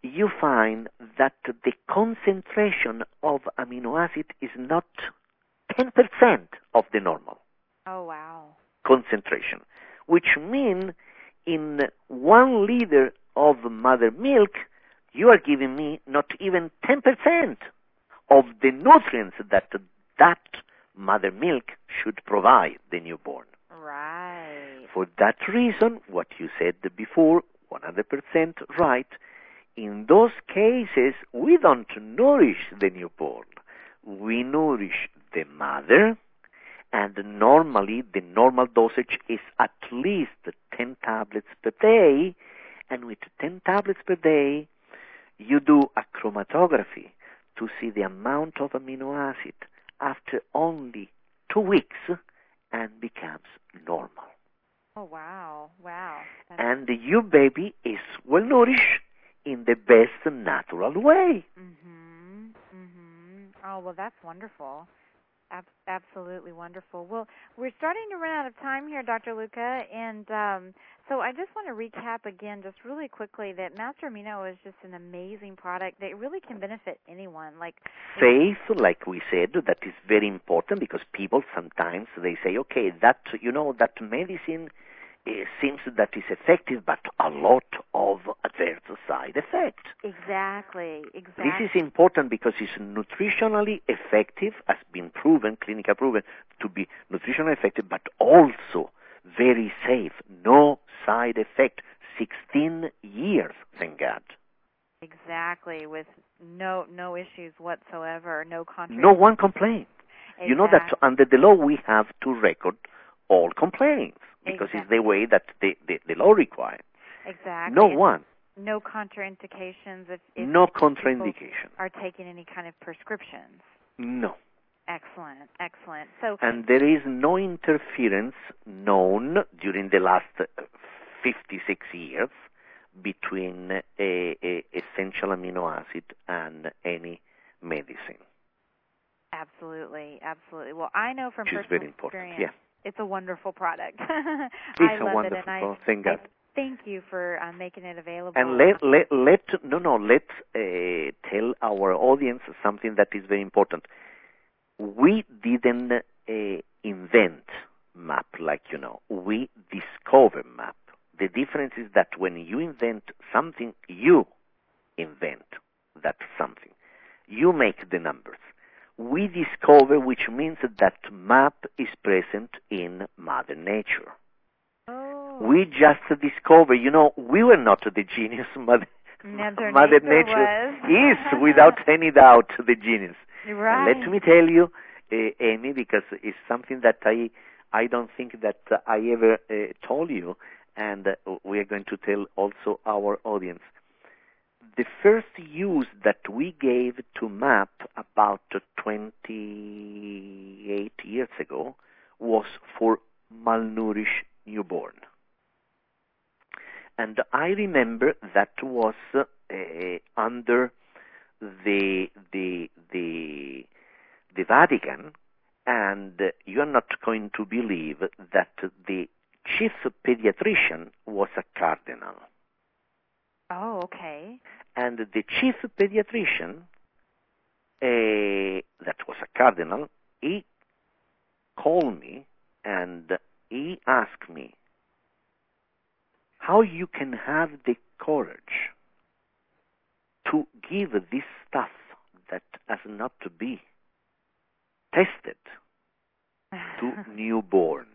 you find that the concentration of amino acid is not 10% of the normal concentration, which means in 1 liter of mother milk, you are giving me not even 10% of the nutrients that mother milk should provide the newborn. Right. For that reason, what you said before, 100% right, in those cases, we don't nourish the newborn. We nourish the mother, and normally the normal dosage is at least 10 tablets per day, and with 10 tablets per day, you do a chromatography to see the amount of amino acid after only 2 weeks and becomes normal. Oh, wow. And your baby is well nourished in the best natural way. Oh, well, that's wonderful. Absolutely wonderful. Well, we're starting to run out of time here, Dr. Luca, and so I just want to recap again just really quickly that Master Amino is just an amazing product that really can benefit anyone. Faith, like we said, that is very important because people sometimes, they say, okay, that medicine seems that is effective, but a lot of adverse side effects. Exactly. This is important because it's nutritionally effective, has been proven, clinically proven, to be nutritionally effective, but also very safe. No side effect. 16 years, thank God. Exactly, with no issues whatsoever, no contraindications. No one complaint. Exactly. You know that under the law we have to record all complaints because Exactly. it's the way that the law requires. Exactly. No one. No contraindications if no contraindication. Are taking any kind of prescriptions. No. Excellent. So, and there is no interference known during the last 56 years between essential amino acid and any medicine. Absolutely. Well, I know from Which is personal very important. experience, Yeah. It's a wonderful product. It's a wonderful product. Thank God. Thank you for making it available. And let's tell our audience something that is very important. We didn't invent MAP, we discover MAP. The difference is that when you invent something, you invent that something. You make the numbers. We discover, which means that MAP is present in Mother Nature. Oh. We just discover, we were not the genius. Mother Nature is, without any doubt, the genius. Right. And let me tell you, Amy, because it's something that I don't think that I ever told you, and we are going to tell also our audience. The first use that we gave to MAP about 28 years ago was for malnourished newborn. And I remember that was under the Vatican, and you're not going to believe that the chief pediatrician was a cardinal. Oh, okay. And the chief pediatrician, that was a cardinal, he called me and he asked me how you can have the courage to give this stuff that has not to be tested to newborn.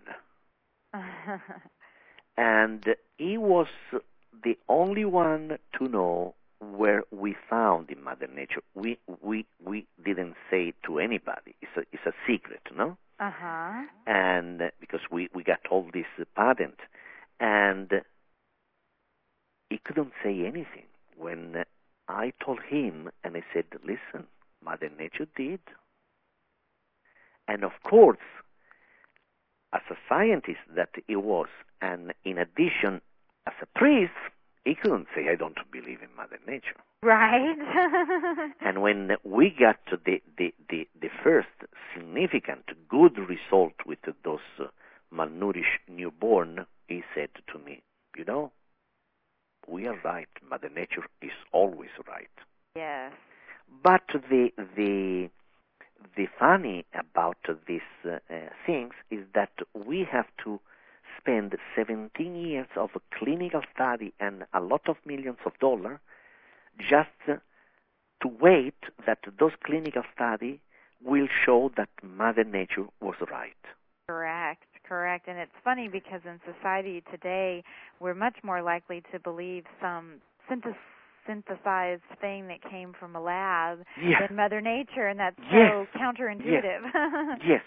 And he was the only one to know where we found in Mother Nature. We didn't say to anybody. It's a secret, no? Uh-huh. And because we got all this patent, and he couldn't say anything when I told him, and I said, listen, Mother Nature did. And of course, as a scientist that he was, and in addition, as a priest, he couldn't say, I don't believe in Mother Nature. Right. And when we got the first significant good result with those malnourished newborn, he said to me, we are right. Mother Nature is always right. Yes. But the funny about these things is that we have to spend 17 years of clinical study and a lot of millions of dollars just to wait that those clinical studies will show that Mother Nature was right. Correct. And it's funny because in society today, we're much more likely to believe some synthesized thing that came from a lab than Mother Nature, and that's so counterintuitive. Yes.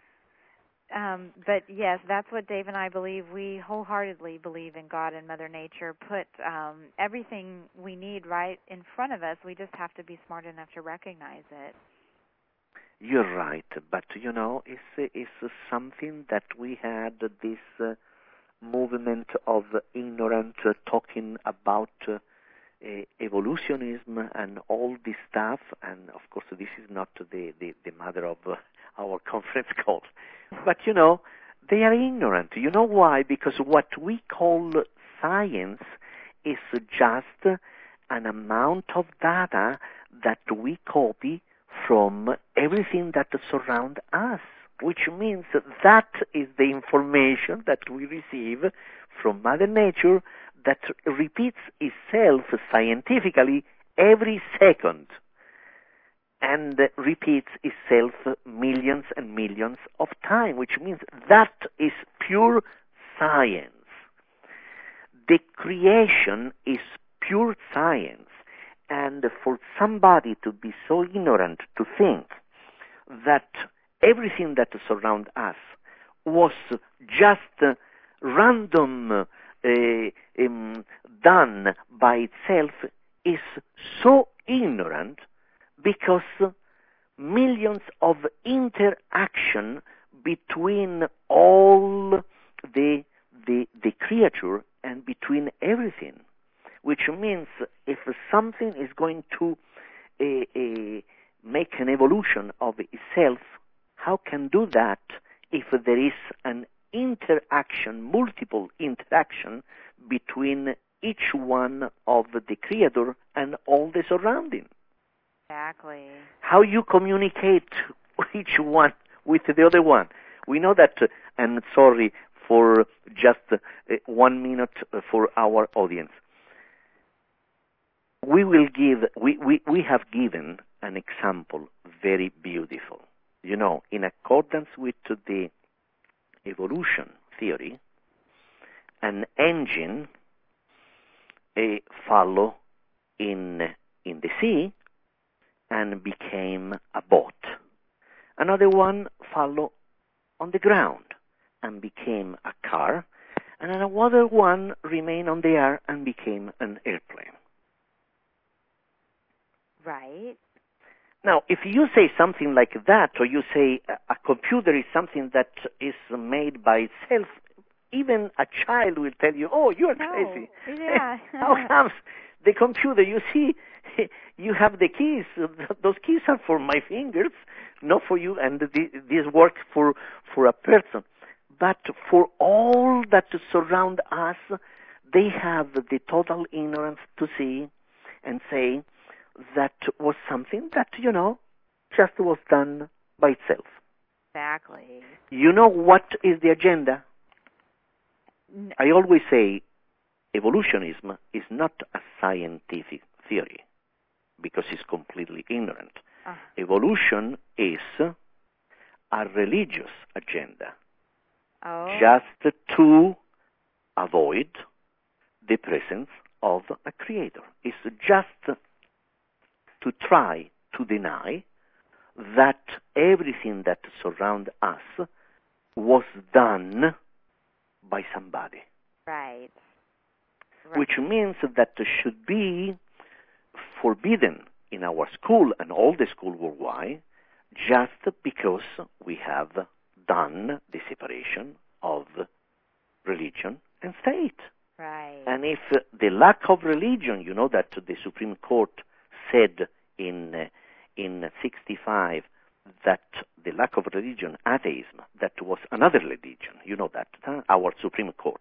But yes, that's what Dave and I believe. We wholeheartedly believe in God and Mother Nature. Put everything we need right in front of us. We just have to be smart enough to recognize it. You're right, but it's something that we had this movement of ignorant talking about evolutionism and all this stuff, and of course this is not the matter of our conference call. But they are ignorant. You know why? Because what we call science is just an amount of data that we copy from everything that surrounds us, which means that is the information that we receive from Mother Nature that repeats itself scientifically every second and repeats itself millions and millions of times, which means that is pure science. The creation is pure science. And for somebody to be so ignorant to think that everything that surrounds us was just random done by itself is so ignorant, because millions of interaction between all the creature and between everything. Which means if something is going to make an evolution of itself, how can do that if there is an interaction, multiple interaction between each one of the creator and all the surrounding? Exactly. How you communicate each one with the other one? We know that, and sorry for just 1 minute for our audience. We have given an example very beautiful. In accordance with the evolution theory, an engine followed in the sea and became a boat. Another one followed on the ground and became a car, and another one remained on the air and became an airplane. Right. Now, if you say something like that, or you say a computer is something that is made by itself, even a child will tell you, "Oh, you are crazy." Yeah. How comes the computer? You see, you have the keys. Those keys are for my fingers, not for you. And this works for a person. But for all that surround us, they have the total ignorance to see and say that was something that, just was done by itself. Exactly. You know what is the agenda? I always say evolutionism is not a scientific theory because it's completely ignorant. Evolution is a religious agenda. Just to avoid the presence of a creator. It's just to try to deny that everything that surrounds us was done by somebody. Right. Which means that should be forbidden in our school and all the school worldwide, just because we have done the separation of religion and state. Right. And if the lack of religion, that the Supreme Court said in 65 that the lack of religion, atheism, that was another religion, that, our Supreme Court.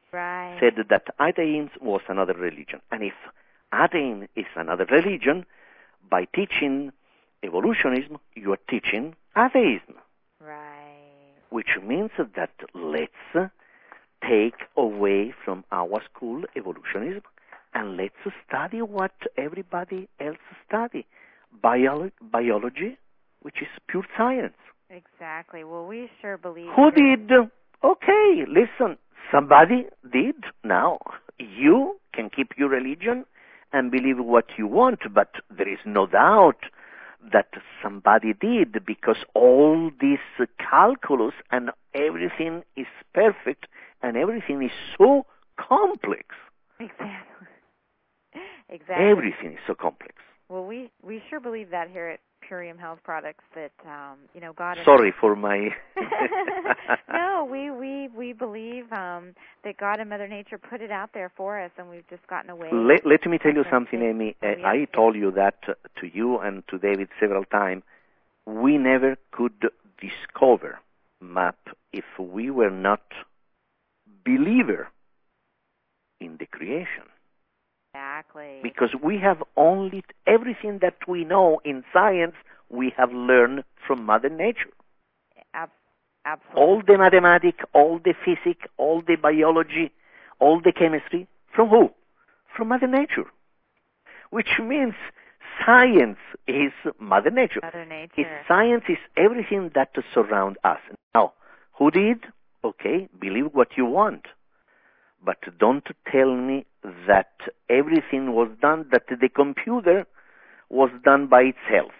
said that atheism was another religion. And if atheism is another religion, by teaching evolutionism, you are teaching atheism. Right. Which means that let's take away from our school evolutionism and let's study what everybody else study. Biology, which is pure science. Exactly. Well, we sure believe... Who did? Okay, listen, somebody did. Now, you can keep your religion and believe what you want, but there is no doubt that somebody did, because all this calculus and everything is perfect and everything is so complex. Exactly. Everything is so complex. Well, we sure believe that here at Purium Health Products, that God. Sorry for my. No, we believe that God and Mother Nature put it out there for us, and we've just gotten away. Let me tell you something, Amy. I told you that to you and to David several times. We never could discover MAP if we were not believer in the creation. Exactly. Because we have only everything that we know in science, we have learned from Mother Nature. Absolutely. All the mathematics, all the physics, all the biology, all the chemistry, from who? From Mother Nature. Which means science is Mother Nature. Mother Nature. Science is everything that surrounds us. Now, who did? Okay, believe what you want. But don't tell me that everything was done, that the computer was done by itself.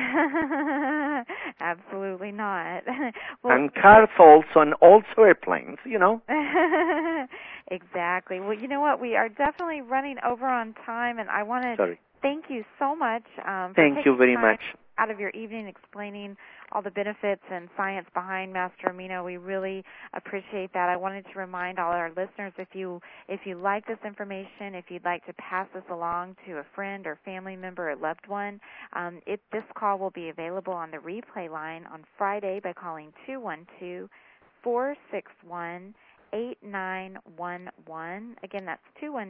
Absolutely not. Well, and cars also, and also airplanes, Exactly. Well, you know what? We are definitely running over on time, and I want to thank you so much for thank you very much. Out of your evening explaining all the benefits and science behind Master Amino. We really appreciate that. I wanted to remind all our listeners, if you like this information, if you'd like to pass this along to a friend or family member or loved one, this call will be available on the replay line on Friday by calling 212-461-8911. Again, that's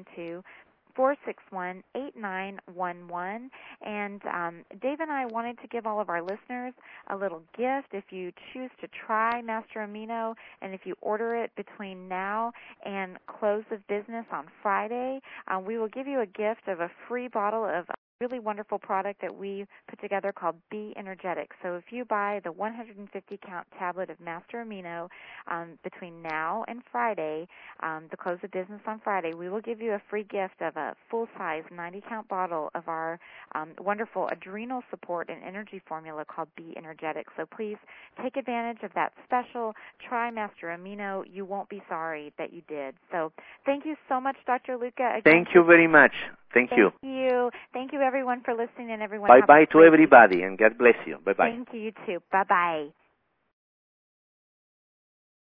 212-461-8911. And Dave and I wanted to give all of our listeners a little gift. If you choose to try Master Amino, and if you order it between now and close of business on Friday, we will give you a gift of a free bottle of a really wonderful product that we put together called Be Energetic. So if you buy the 150-count tablet of Master Amino between now and Friday, the close of business on Friday, we will give you a free gift of a full-size 90-count bottle of our wonderful adrenal support and energy formula called Be Energetic. So please take advantage of that special. Try Master Amino. You won't be sorry that you did. So thank you so much, Dr. Luca. Again, thank you very much. Thank you. Thank you, everyone, for listening, and everyone. Bye-bye to everybody, and God bless you. Bye-bye. Thank you, you too. Bye-bye.